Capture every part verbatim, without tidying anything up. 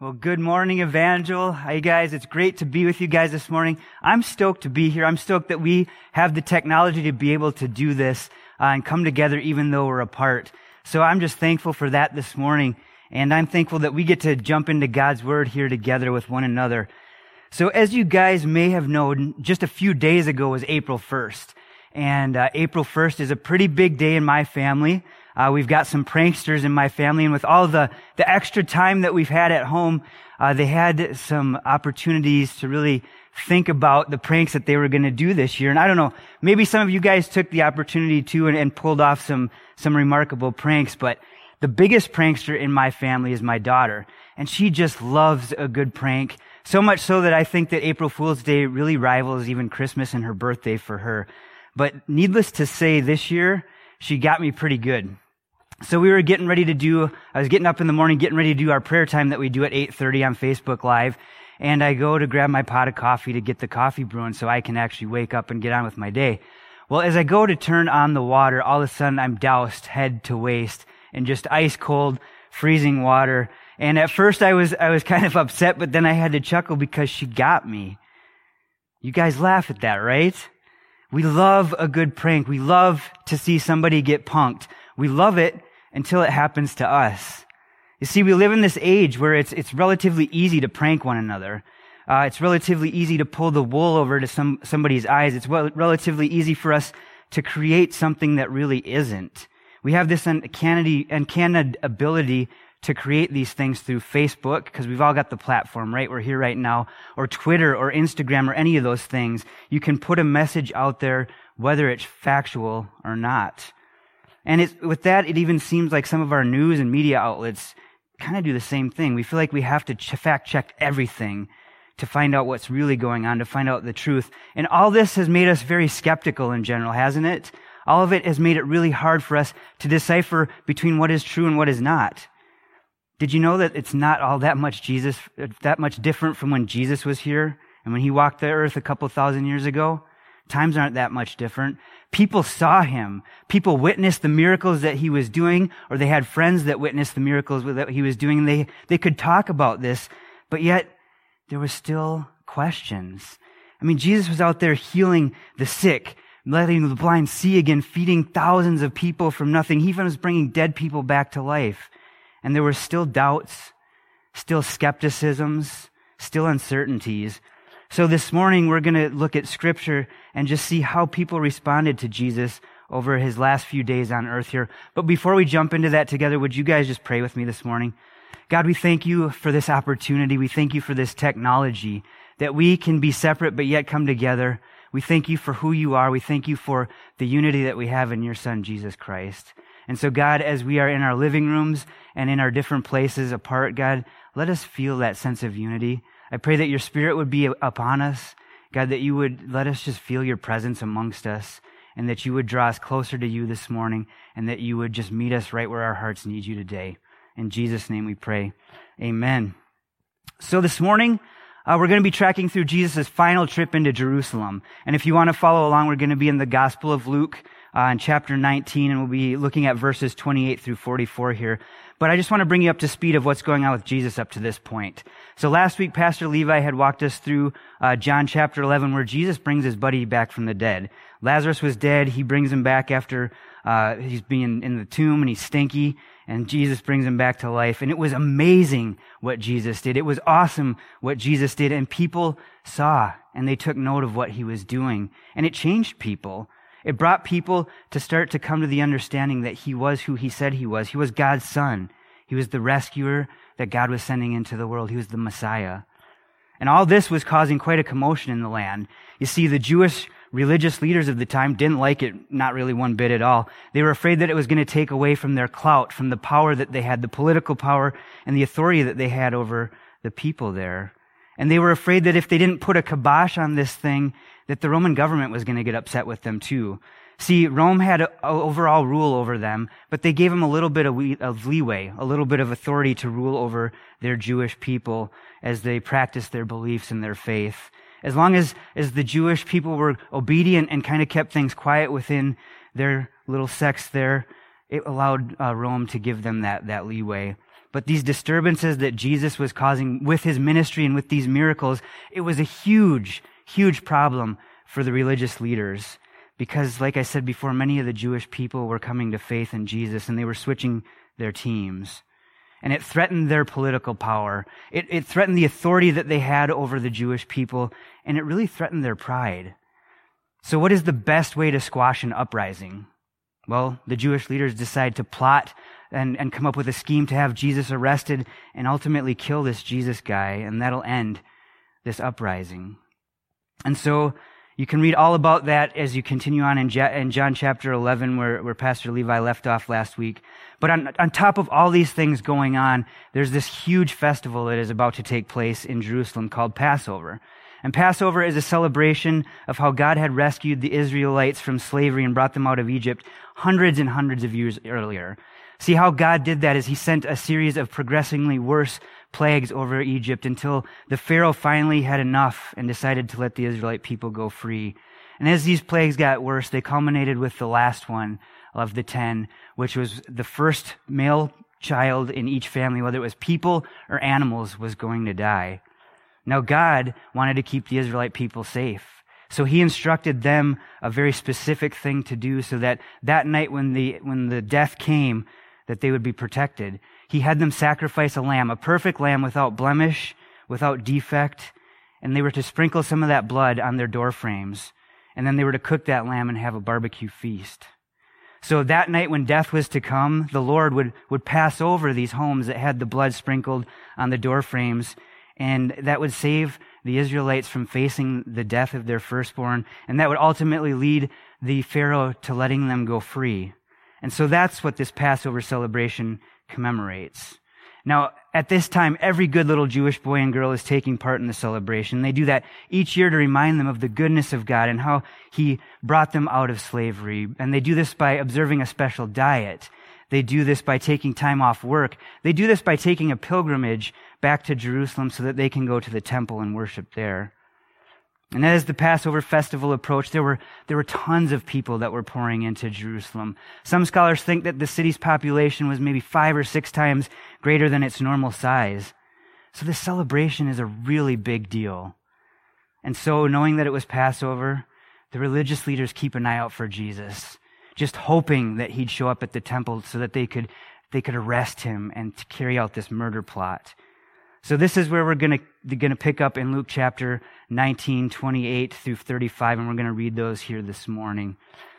Well, good morning, Evangel. Hi, guys. It's great to be with you guys this morning. I'm stoked to be here. I'm stoked that we have the technology to be able to do this uh, and come together even though we're apart. So I'm just thankful for that this morning. And I'm thankful that we get to jump into God's Word here together with one another. So as you guys may have known, just a few days ago was April first. And uh, April first is a pretty big day in my family. Uh, we've got some pranksters in my family, and with all the, the extra time that we've had at home, uh, they had some opportunities to really think about the pranks that they were going to do this year. And I don't know, maybe some of you guys took the opportunity too and, and pulled off some, some remarkable pranks, but the biggest prankster in my family is my daughter, and she just loves a good prank, so much so that I think that April Fool's Day really rivals even Christmas and her birthday for her. But needless to say, this year, she got me pretty good. So we were getting ready to do, I was getting up in the morning, getting ready to do our prayer time that we do at eight thirty on Facebook Live. And I go to grab my pot of coffee to get the coffee brewing so I can actually wake up and get on with my day. Well, as I go to turn on the water, all of a sudden I'm doused head to waist in just ice cold, freezing water. And at first I was, I was kind of upset, but then I had to chuckle because she got me. You guys laugh at that, right? We love a good prank. We love to see somebody get punked. We love it until it happens to us. You see, we live in this age where it's it's relatively easy to prank one another. Uh, it's relatively easy to pull the wool over to some somebody's eyes. It's well, relatively easy for us to create something that really isn't. We have this uncanny, uncanny ability to create these things through Facebook, because we've all got the platform, right? We're here right now. Or Twitter or Instagram or any of those things. You can put a message out there, whether it's factual or not. And it's, with that, it even seems like some of our news and media outlets kind of do the same thing. We feel like we have to ch- fact check everything to find out what's really going on, to find out the truth. And all this has made us very skeptical in general, hasn't it? All of it has made it really hard for us to decipher between what is true and what is not. Did you know that it's not all that much Jesus, that much different from when Jesus was here and when he walked the earth a couple thousand years ago? Times aren't that much different. People saw him. People witnessed the miracles that he was doing, or they had friends that witnessed the miracles that he was doing. They, they could talk about this, but yet there were still questions. I mean, Jesus was out there healing the sick, letting the blind see again, feeding thousands of people from nothing. He even was bringing dead people back to life. And there were still doubts, still skepticisms, still uncertainties. So this morning we're going to look at Scripture and just see how people responded to Jesus over his last few days on earth here. But before we jump into that together, would you guys just pray with me this morning? God, we thank you for this opportunity. We thank you for this technology, that we can be separate but yet come together. We thank you for who you are. We thank you for the unity that we have in your Son, Jesus Christ. And so, God, as we are in our living rooms and in our different places apart, God, let us feel that sense of unity. I pray that your Spirit would be upon us, God, that you would let us just feel your presence amongst us, and that you would draw us closer to you this morning, and that you would just meet us right where our hearts need you today. In Jesus' name we pray. Amen. So this morning, uh, we're going to be tracking through Jesus' final trip into Jerusalem. And if you want to follow along, we're going to be in the Gospel of Luke, Uh, in chapter nineteen, and we'll be looking at verses twenty-eight through forty-four here. But I just want to bring you up to speed of what's going on with Jesus up to this point. So last week, Pastor Levi had walked us through uh, John chapter eleven, where Jesus brings his buddy back from the dead. Lazarus was dead. He brings him back after uh, he's been in the tomb, and he's stinky, and Jesus brings him back to life. And it was amazing what Jesus did. It was awesome what Jesus did, and people saw, and they took note of what he was doing. And it changed people. It brought people to start to come to the understanding that he was who he said he was. He was God's Son. He was the rescuer that God was sending into the world. He was the Messiah. And all this was causing quite a commotion in the land. You see, the Jewish religious leaders of the time didn't like it, not really one bit at all. They were afraid that it was going to take away from their clout, from the power that they had, the political power and the authority that they had over the people there. And they were afraid that if they didn't put a kibosh on this thing, that the Roman government was going to get upset with them too. See, Rome had a, a overall rule over them, but they gave them a little bit of, we, of leeway, a little bit of authority to rule over their Jewish people as they practiced their beliefs and their faith. As long as, as the Jewish people were obedient and kind of kept things quiet within their little sects there, it allowed uh, Rome to give them that, that leeway. But these disturbances that Jesus was causing with his ministry and with these miracles, it was a huge, huge problem for the religious leaders. Because, like I said before, many of the Jewish people were coming to faith in Jesus, and they were switching their teams. And it threatened their political power. It, it threatened the authority that they had over the Jewish people, and it really threatened their pride. So what is the best way to squash an uprising? Well, the Jewish leaders decide to plot and, and come up with a scheme to have Jesus arrested and ultimately kill this Jesus guy, and that'll end this uprising. And so you can read all about that as you continue on in, Ja- in John chapter eleven, where, where Pastor Levi left off last week. But on, on top of all these things going on, there's this huge festival that is about to take place in Jerusalem called Passover. And Passover is a celebration of how God had rescued the Israelites from slavery and brought them out of Egypt hundreds and hundreds of years earlier. See, how God did that is he sent a series of progressively worse plagues over Egypt until the Pharaoh finally had enough and decided to let the Israelite people go free. And as these plagues got worse, they culminated with the last one of the ten, which was the first male child in each family, whether it was people or animals, was going to die. Now, God wanted to keep the Israelite people safe. So he instructed them a very specific thing to do so that that night when the, when the death came, that they would be protected. He had them sacrifice a lamb, a perfect lamb without blemish, without defect, and they were to sprinkle some of that blood on their door frames, and then they were to cook that lamb and have a barbecue feast. So that night when death was to come, the Lord would, would pass over these homes that had the blood sprinkled on the door frames, and that would save the Israelites from facing the death of their firstborn, and that would ultimately lead the Pharaoh to letting them go free. And so that's what this Passover celebration commemorates. Now, at this time, every good little Jewish boy and girl is taking part in the celebration. They do that each year to remind them of the goodness of God and how he brought them out of slavery. And they do this by observing a special diet. They do this by taking time off work. They do this by taking a pilgrimage back to Jerusalem so that they can go to the temple and worship there. And as the Passover festival approached, there were, there were tons of people that were pouring into Jerusalem. Some scholars think that the city's population was maybe five or six times greater than its normal size. So this celebration is a really big deal. And so, knowing that it was Passover, the religious leaders keep an eye out for Jesus, just hoping that he'd show up at the temple so that they could, they could arrest him and to carry out this murder plot. So this is where we're going to going to pick up in Luke chapter nineteen, twenty-eight through thirty-five, and we're going to read those here this morning.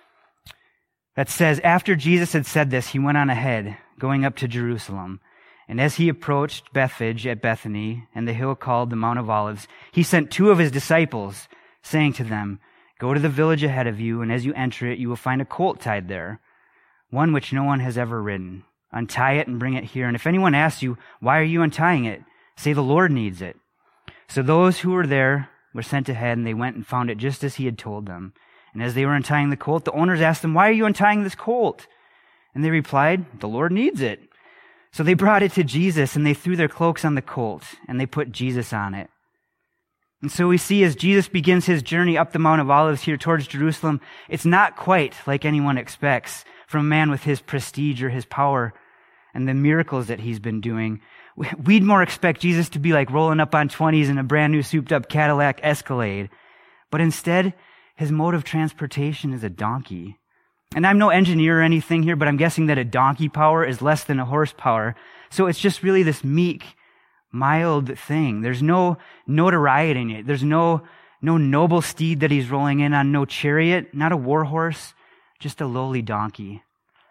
That says, after Jesus had said this, he went on ahead, going up to Jerusalem. And as he approached Bethphage at Bethany and the hill called the Mount of Olives, he sent two of his disciples, saying to them, go to the village ahead of you, and as you enter it, you will find a colt tied there, one which no one has ever ridden. Untie it and bring it here. And if anyone asks you, why are you untying it? Say, the Lord needs it. So those who were there were sent ahead, and they went and found it just as he had told them. And as they were untying the colt, the owners asked them, why are you untying this colt? And they replied, the Lord needs it. So they brought it to Jesus, and they threw their cloaks on the colt, and they put Jesus on it. And so we see as Jesus begins his journey up the Mount of Olives here towards Jerusalem, it's not quite like anyone expects from a man with his prestige or his power and the miracles that he's been doing. We'd more expect Jesus to be like rolling up on twenties in a brand new souped up Cadillac Escalade. But instead, his mode of transportation is a donkey. And I'm no engineer or anything here, but I'm guessing that a donkey power is less than a horsepower. So it's just really this meek, mild thing. There's no notoriety in it. There's no, no noble steed that he's rolling in on, no chariot, not a war horse, just a lowly donkey.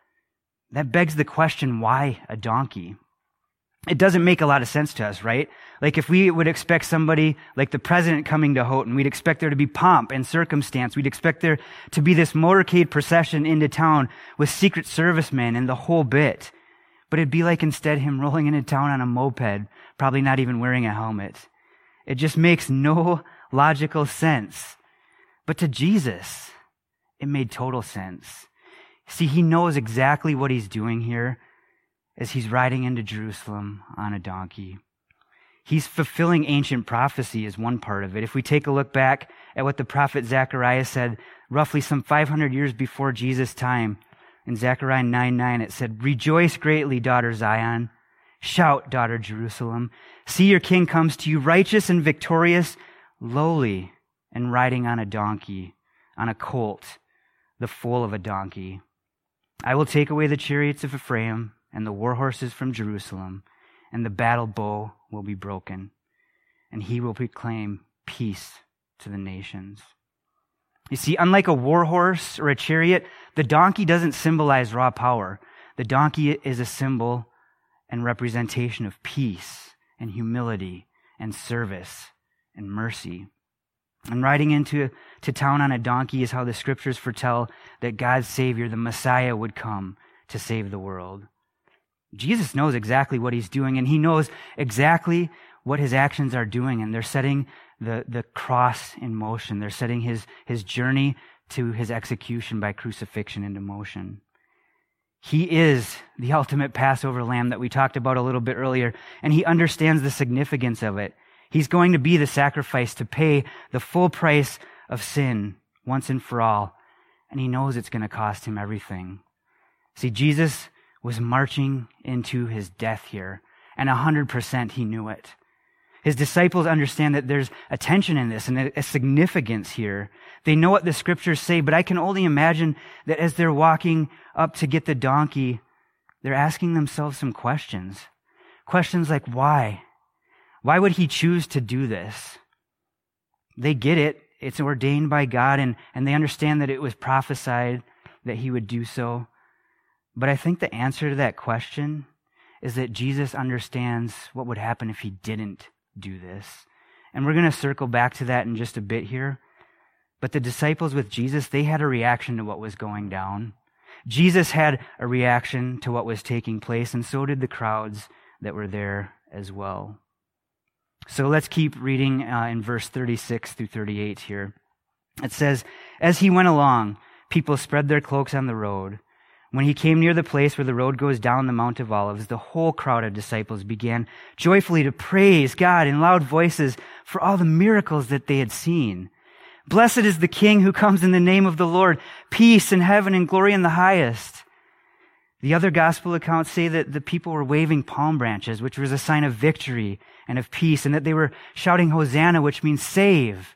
That begs the question, why a donkey? It doesn't make a lot of sense to us, right? Like if we would expect somebody like the president coming to Houghton, we'd expect there to be pomp and circumstance. We'd expect there to be this motorcade procession into town with Secret Servicemen and the whole bit. But it'd be like instead him rolling into town on a moped, probably not even wearing a helmet. It just makes no logical sense. But to Jesus, it made total sense. See, he knows exactly what he's doing here as he's riding into Jerusalem on a donkey. He's fulfilling ancient prophecy is one part of it. If we take a look back at what the prophet Zechariah said roughly some five hundred years before Jesus' time, in Zechariah nine nine, it said, rejoice greatly, daughter Zion. Shout, daughter Jerusalem. See, your king comes to you, righteous and victorious, lowly, and riding on a donkey, on a colt, the foal of a donkey. I will take away the chariots of Ephraim and the war horses from Jerusalem, and the battle bow will be broken, and he will proclaim peace to the nations. You see, unlike a war horse or a chariot, the donkey doesn't symbolize raw power. The donkey is a symbol and representation of peace and humility and service and mercy. And riding into to town on a donkey is how the scriptures foretell that God's Savior, the Messiah, would come to save the world. Jesus knows exactly what he's doing, and he knows exactly what his actions are doing, and they're setting the, the cross in motion. They're setting his, his journey to his execution by crucifixion into motion. He is the ultimate Passover lamb that we talked about a little bit earlier, and he understands the significance of it. He's going to be the sacrifice to pay the full price of sin once and for all, and he knows it's going to cost him everything. See, Jesus was marching into his death here, and one hundred percent he knew it. His disciples understand that there's a tension in this and a significance here. They know what the scriptures say, but I can only imagine that as they're walking up to get the donkey, they're asking themselves some questions. Questions like, why? Why would he choose to do this? They get it. It's ordained by God, and, and they understand that it was prophesied that he would do so. But I think the answer to that question is that Jesus understands what would happen if he didn't do this. And we're going to circle back to that in just a bit here. But the disciples with Jesus, they had a reaction to what was going down. Jesus had a reaction to what was taking place, and so did the crowds that were there as well. So let's keep reading uh, in verse thirty-six through thirty-eight here. It says, as he went along, people spread their cloaks on the road. When he came near the place where the road goes down the Mount of Olives, the whole crowd of disciples began joyfully to praise God in loud voices for all the miracles that they had seen. Blessed is the King who comes in the name of the Lord, peace in heaven and glory in the highest. The other gospel accounts say that the people were waving palm branches, which was a sign of victory and of peace, and that they were shouting Hosanna, which means save.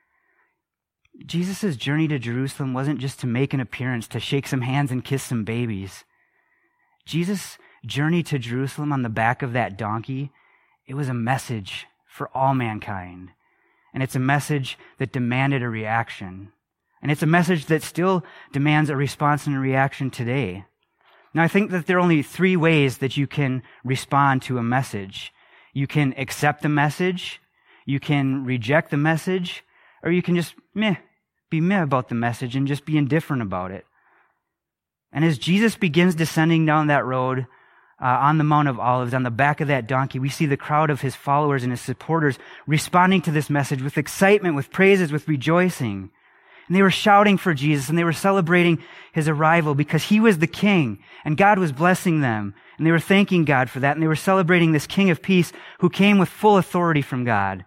Jesus' journey to Jerusalem wasn't just to make an appearance, to shake some hands and kiss some babies. Jesus' journey to Jerusalem on the back of that donkey, it was a message for all mankind. And it's a message that demanded a reaction. And it's a message that still demands a response and a reaction today. Now, I think that there are only three ways that you can respond to a message. You can accept the message, you can reject the message, or you can just meh, be meh about the message and just be indifferent about it. And as Jesus begins descending down that road uh, on the Mount of Olives, on the back of that donkey, we see the crowd of his followers and his supporters responding to this message with excitement, with praises, with rejoicing. And they were shouting for Jesus, and they were celebrating his arrival because he was the king, and God was blessing them. And they were thanking God for that, and they were celebrating this King of Peace who came with full authority from God.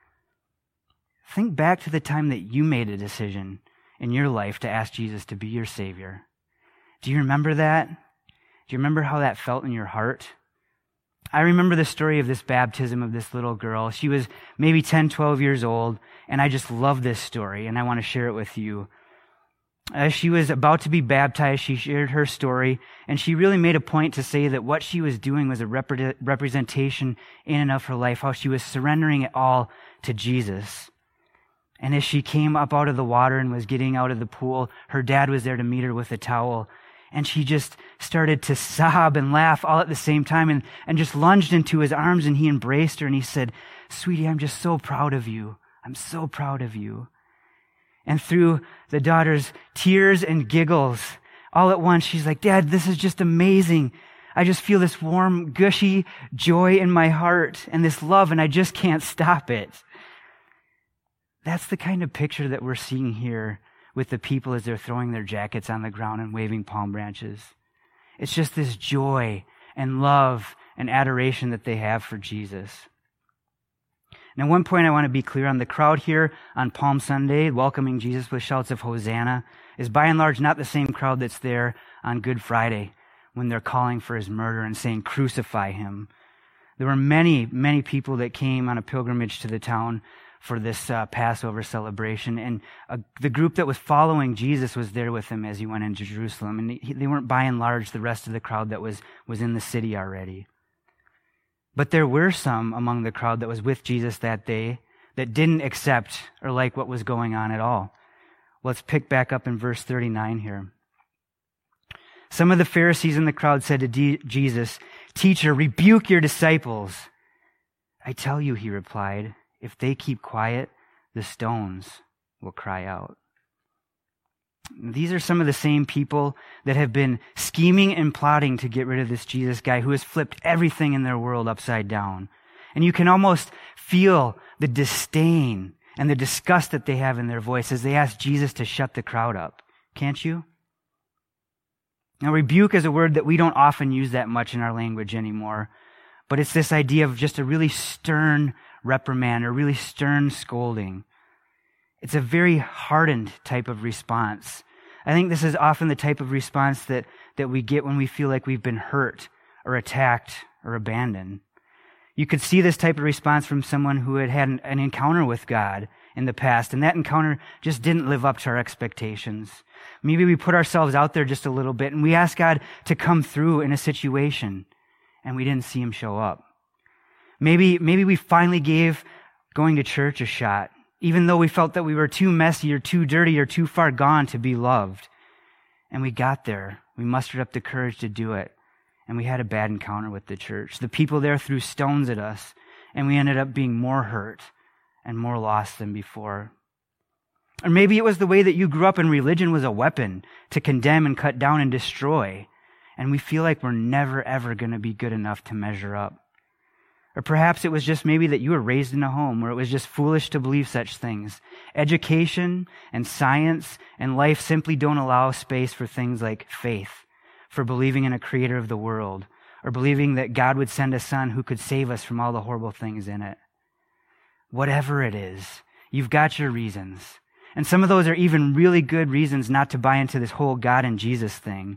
Think back to the time that you made a decision in your life to ask Jesus to be your Savior. Do you remember that? Do you remember how that felt in your heart? I remember the story of this baptism of this little girl. She was maybe ten, twelve years old, and I just love this story, and I want to share it with you. As she was about to be baptized, she shared her story, and she really made a point to say that what she was doing was a rep- representation in and of her life, how she was surrendering it all to Jesus. And as she came up out of the water and was getting out of the pool, her dad was there to meet her with a towel. And she just started to sob and laugh all at the same time and, and just lunged into his arms, and he embraced her and he said, "Sweetie, I'm just so proud of you. I'm so proud of you." And through the daughter's tears and giggles, all at once, she's like, "Dad, this is just amazing. I just feel this warm, gushy joy in my heart and this love, and I just can't stop it." That's the kind of picture that we're seeing here with the people as they're throwing their jackets on the ground and waving palm branches. It's just this joy and love and adoration that they have for Jesus. Now, one point I want to be clear on: the crowd here on Palm Sunday welcoming Jesus with shouts of Hosanna is by and large not the same crowd that's there on Good Friday when they're calling for his murder and saying, "Crucify him." There were many, many people that came on a pilgrimage to the town for this uh, Passover celebration. And uh, the group that was following Jesus was there with him as he went into Jerusalem. And he, they weren't by and large the rest of the crowd that was, was in the city already. But there were some among the crowd that was with Jesus that day that didn't accept or like what was going on at all. Let's pick back up in verse thirty-nine here. Some of the Pharisees in the crowd said to D- Jesus, "Teacher, rebuke your disciples." "I tell you," he replied, "if they keep quiet, the stones will cry out." These are some of the same people that have been scheming and plotting to get rid of this Jesus guy who has flipped everything in their world upside down. And you can almost feel the disdain and the disgust that they have in their voice as they ask Jesus to shut the crowd up. Can't you? Now, rebuke is a word that we don't often use that much in our language anymore, but it's this idea of just a really stern reprimand or really stern scolding. It's a very hardened type of response. I think this is often the type of response that, that we get when we feel like we've been hurt or attacked or abandoned. You could see this type of response from someone who had had an, an encounter with God in the past, and that encounter just didn't live up to our expectations. Maybe we put ourselves out there just a little bit, and we asked God to come through in a situation, and we didn't see him show up. Maybe, maybe we finally gave going to church a shot, even though we felt that we were too messy or too dirty or too far gone to be loved. And we got there. We mustered up the courage to do it. And we had a bad encounter with the church. The people there threw stones at us, and we ended up being more hurt and more lost than before. Or maybe it was the way that you grew up and religion was a weapon to condemn and cut down and destroy. And we feel like we're never, ever going to be good enough to measure up. Or perhaps it was just maybe that you were raised in a home where it was just foolish to believe such things. Education and science and life simply don't allow space for things like faith, for believing in a creator of the world, or believing that God would send a son who could save us from all the horrible things in it. Whatever it is, you've got your reasons. And some of those are even really good reasons not to buy into this whole God and Jesus thing.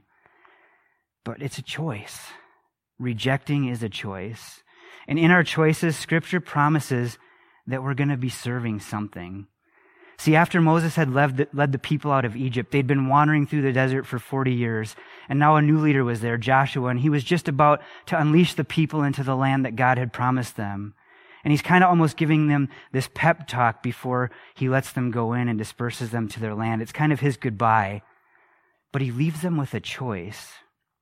But it's a choice. Rejecting is a choice. And in our choices, Scripture promises that we're going to be serving something. See, after Moses had led the, led the people out of Egypt, they'd been wandering through the desert for forty years, and now a new leader was there, Joshua, and he was just about to unleash the people into the land that God had promised them. And he's kind of almost giving them this pep talk before he lets them go in and disperses them to their land. It's kind of his goodbye. But he leaves them with a choice.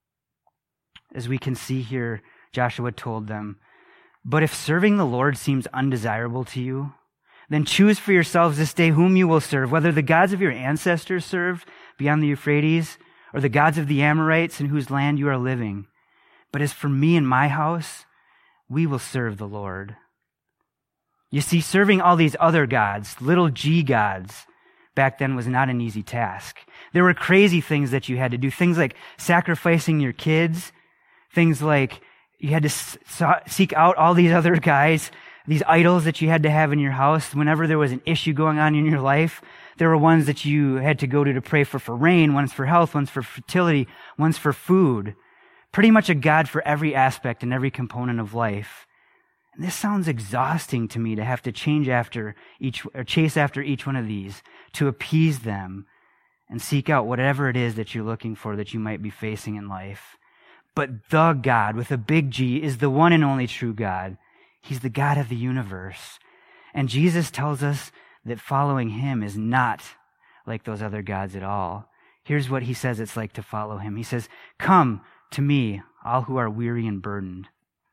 As we can see here, Joshua told them, "But if serving the Lord seems undesirable to you, then choose for yourselves this day whom you will serve, whether the gods of your ancestors served beyond the Euphrates, or the gods of the Amorites in whose land you are living. But as for me and my house, we will serve the Lord." You see, serving all these other gods, little g gods, back then was not an easy task. There were crazy things that you had to do, things like sacrificing your kids, things like you had to seek out all these other guys, these idols that you had to have in your house. Whenever there was an issue going on in your life, there were ones that you had to go to to pray for for rain, ones for health, ones for fertility, ones for food. Pretty much a god for every aspect and every component of life. And this sounds exhausting to me to have to change after each, or chase after each one of these, to appease them and seek out whatever it is that you're looking for that you might be facing in life. But the God, with a big G, is the one and only true God. He's the God of the universe. And Jesus tells us that following him is not like those other gods at all. Here's what he says it's like to follow him. He says, "Come to me, all who are weary and burdened.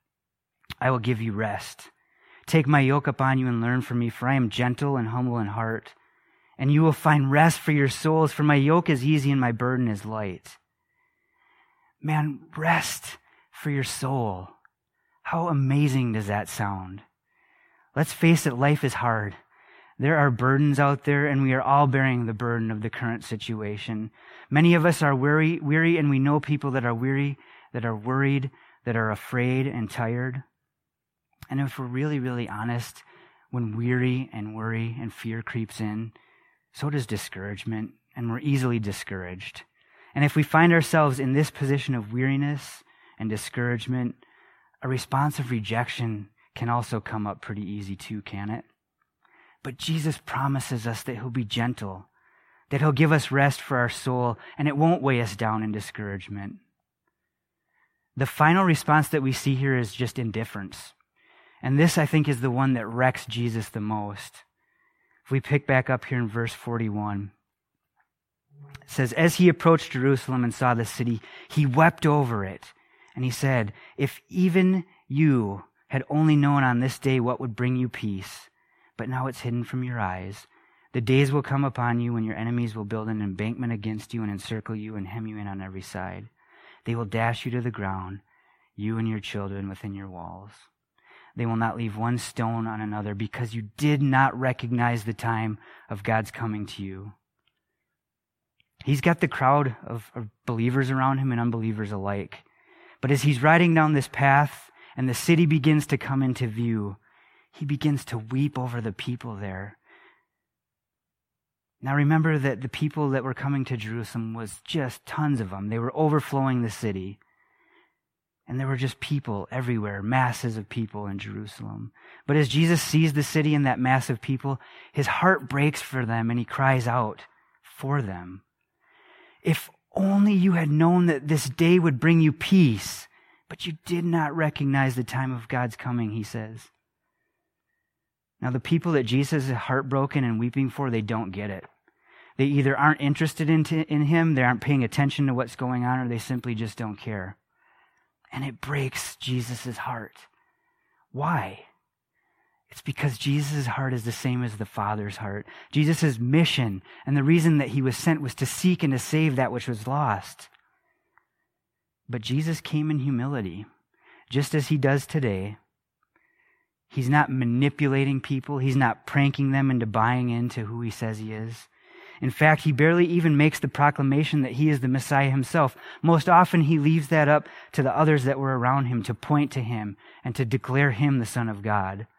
I will give you rest. Take my yoke upon you and learn from me, for I am gentle and humble in heart. And you will find rest for your souls, for my yoke is easy and my burden is light." Man, rest for your soul. How amazing does that sound? Let's face it, life is hard. There are burdens out there, and we are all bearing the burden of the current situation. Many of us are weary, weary, and we know people that are weary, that are worried, that are afraid and tired. And if we're really, really honest, when weary and worry and fear creeps in, so does discouragement, and we're easily discouraged. And if we find ourselves in this position of weariness and discouragement, a response of rejection can also come up pretty easy too, can it? But Jesus promises us that he'll be gentle, that he'll give us rest for our soul, and it won't weigh us down in discouragement. The final response that we see here is just indifference. And this, I think, is the one that wrecks Jesus the most. If we pick back up here in verse forty-one, it says, as he approached Jerusalem and saw the city, he wept over it. And he said, if even you had only known on this day what would bring you peace, but now it's hidden from your eyes. The days will come upon you when your enemies will build an embankment against you and encircle you and hem you in on every side. They will dash you to the ground, you and your children within your walls. They will not leave one stone on another because you did not recognize the time of God's coming to you. He's got the crowd of, of believers around him and unbelievers alike. But as he's riding down this path and the city begins to come into view, he begins to weep over the people there. Now remember that the people that were coming to Jerusalem was just tons of them. They were overflowing the city. And there were just people everywhere, masses of people in Jerusalem. But as Jesus sees the city and that mass of people, his heart breaks for them and he cries out for them. If only you had known that this day would bring you peace, but you did not recognize the time of God's coming, he says. Now the people that Jesus is heartbroken and weeping for, they don't get it. They either aren't interested in, t- in him, they aren't paying attention to what's going on, or they simply just don't care. And it breaks Jesus' heart. Why? It's because Jesus' heart is the same as the Father's heart. Jesus' mission and the reason that he was sent was to seek and to save that which was lost. But Jesus came in humility, just as he does today. He's not manipulating people. He's not pranking them into buying into who he says he is. In fact, he barely even makes the proclamation that he is the Messiah himself. Most often, he leaves that up to the others that were around him to point to him and to declare him the Son of God.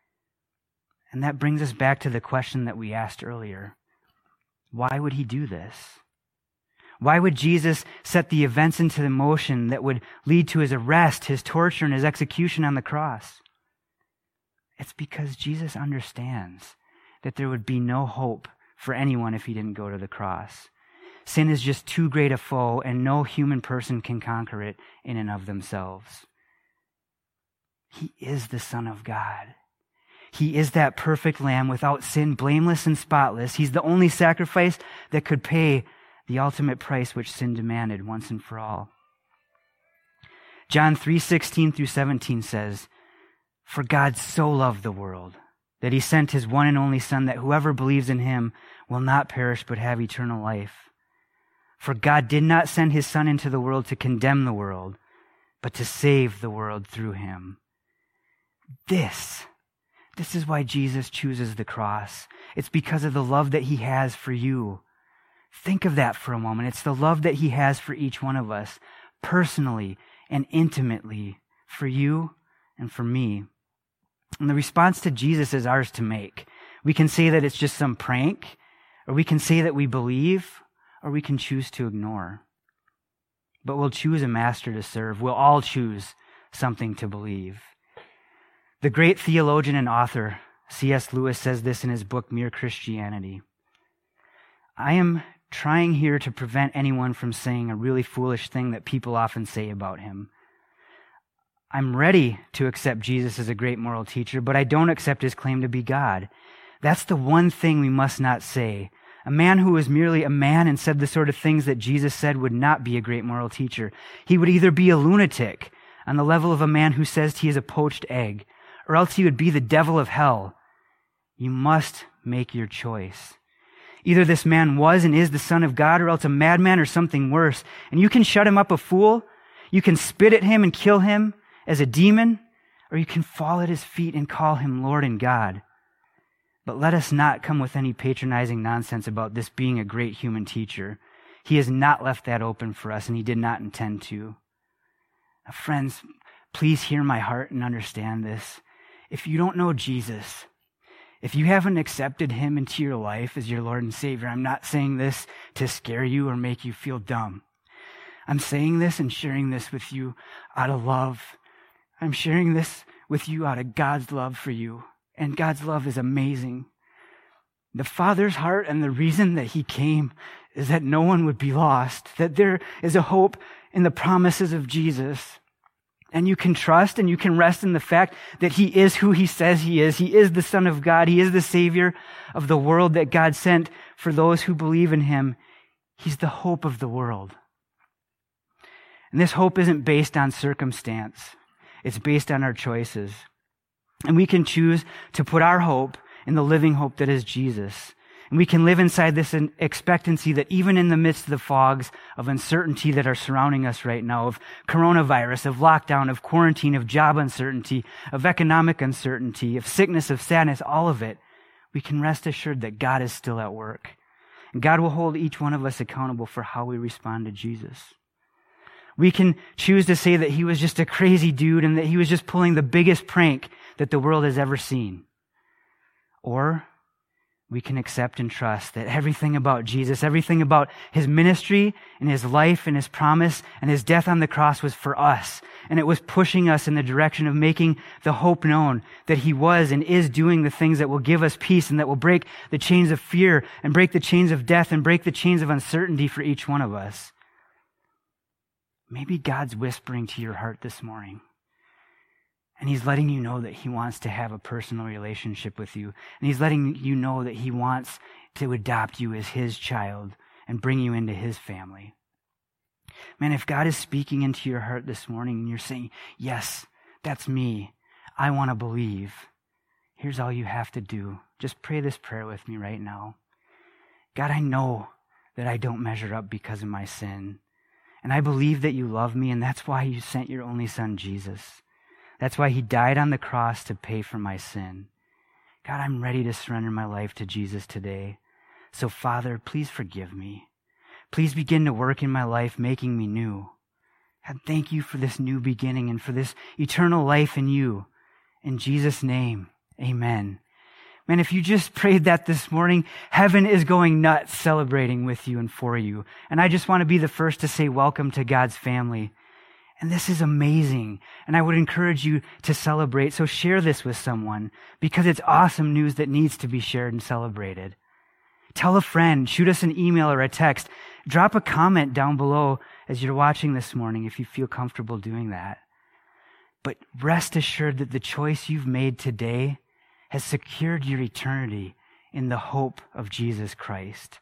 And that brings us back to the question that we asked earlier. Why would he do this? Why would Jesus set the events into motion that would lead to his arrest, his torture, and his execution on the cross? It's because Jesus understands that there would be no hope for anyone if he didn't go to the cross. Sin is just too great a foe, and no human person can conquer it in and of themselves. He is the Son of God. He is that perfect lamb without sin, blameless and spotless. He's the only sacrifice that could pay the ultimate price which sin demanded once and for all. John three sixteen through seventeen says, for God so loved the world that he sent his one and only Son, that whoever believes in him will not perish but have eternal life. For God did not send his Son into the world to condemn the world, but to save the world through him. This, this is why Jesus chooses the cross. It's because of the love that he has for you. Think of that for a moment. It's the love that he has for each one of us, personally and intimately, for you and for me. And the response to Jesus is ours to make. We can say that it's just some prank, or we can say that we believe, or we can choose to ignore. But we'll choose a master to serve. We'll all choose something to believe. The great theologian and author C S Lewis says this in his book, Mere Christianity. I am trying here to prevent anyone from saying a really foolish thing that people often say about him. I'm ready to accept Jesus as a great moral teacher, but I don't accept his claim to be God. That's the one thing we must not say. A man who was merely a man and said the sort of things that Jesus said would not be a great moral teacher. He would either be a lunatic on the level of a man who says he is a poached egg, or else he would be the devil of hell. You must make your choice. Either this man was and is the Son of God, or else a madman or something worse. And you can shut him up a fool. You can spit at him and kill him as a demon, or you can fall at his feet and call him Lord and God. But let us not come with any patronizing nonsense about this being a great human teacher. He has not left that open for us, and he did not intend to. Now, friends, please hear my heart and understand this. If you don't know Jesus, if you haven't accepted him into your life as your Lord and Savior, I'm not saying this to scare you or make you feel dumb. I'm saying this and sharing this with you out of love, I'm sharing this with you out of God's love for you. And God's love is amazing. The Father's heart and the reason that he came is that no one would be lost, that there is a hope in the promises of Jesus. And you can trust and you can rest in the fact that he is who he says he is. He is the Son of God. He is the Savior of the world that God sent for those who believe in him. He's the hope of the world. And this hope isn't based on circumstance. It's based on our choices. And we can choose to put our hope in the living hope that is Jesus. And we can live inside this expectancy that even in the midst of the fogs of uncertainty that are surrounding us right now, of coronavirus, of lockdown, of quarantine, of job uncertainty, of economic uncertainty, of sickness, of sadness, all of it, we can rest assured that God is still at work. And God will hold each one of us accountable for how we respond to Jesus. We can choose to say that he was just a crazy dude and that he was just pulling the biggest prank that the world has ever seen. Or we can accept and trust that everything about Jesus, everything about his ministry and his life and his promise and his death on the cross was for us. And it was pushing us in the direction of making the hope known that he was and is doing the things that will give us peace and that will break the chains of fear and break the chains of death and break the chains of uncertainty for each one of us. Maybe God's whispering to your heart this morning. And he's letting you know that he wants to have a personal relationship with you. And he's letting you know that he wants to adopt you as his child and bring you into his family. Man, if God is speaking into your heart this morning and you're saying, yes, that's me, I want to believe, here's all you have to do. Just pray this prayer with me right now. God, I know that I don't measure up because of my sin. And I believe that you love me, and that's why you sent your only son, Jesus. That's why he died on the cross to pay for my sin. God, I'm ready to surrender my life to Jesus today. So, Father, please forgive me. Please begin to work in my life, making me new. God, thank you for this new beginning and for this eternal life in you. In Jesus' name, amen. Man, if you just prayed that this morning, heaven is going nuts celebrating with you and for you. And I just want to be the first to say welcome to God's family. And this is amazing. And I would encourage you to celebrate. So share this with someone because it's awesome news that needs to be shared and celebrated. Tell a friend, shoot us an email or a text. Drop a comment down below as you're watching this morning if you feel comfortable doing that. But rest assured that the choice you've made today has secured your eternity in the hope of Jesus Christ.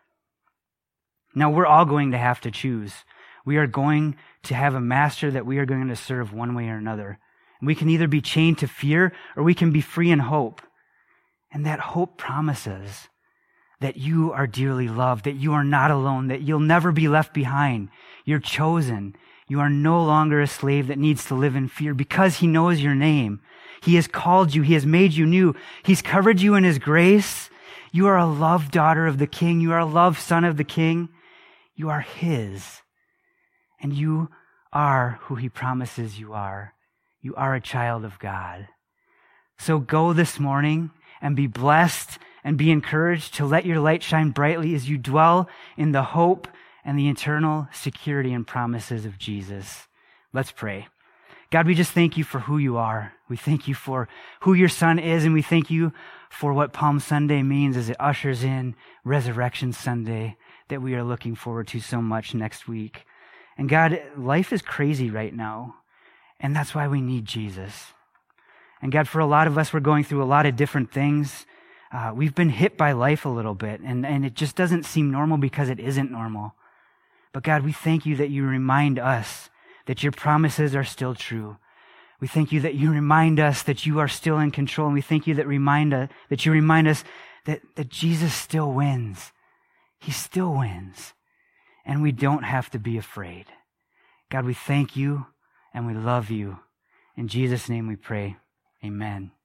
Now, we're all going to have to choose. We are going to have a master that we are going to serve one way or another. And we can either be chained to fear or we can be free in hope. And that hope promises that you are dearly loved, that you are not alone, that you'll never be left behind. You're chosen. You are no longer a slave that needs to live in fear because he knows your name. He has called you. He has made you new. He's covered you in his grace. You are a loved daughter of the King. You are a loved son of the King. You are his. And you are who he promises you are. You are a child of God. So go this morning and be blessed and be encouraged to let your light shine brightly as you dwell in the hope and the eternal security and promises of Jesus. Let's pray. God, we just thank you for who you are. We thank you for who your son is, and we thank you for what Palm Sunday means as it ushers in Resurrection Sunday that we are looking forward to so much next week. And God, life is crazy right now, and that's why we need Jesus. And God, for a lot of us, we're going through a lot of different things. Uh, we've been hit by life a little bit, and, and it just doesn't seem normal because it isn't normal. But God, we thank you that you remind us that your promises are still true. We thank you that you remind us that you are still in control, and we thank you that remind us, that you remind us that, that Jesus still wins. He still wins. And we don't have to be afraid. God, we thank you and we love you. In Jesus' name we pray. Amen.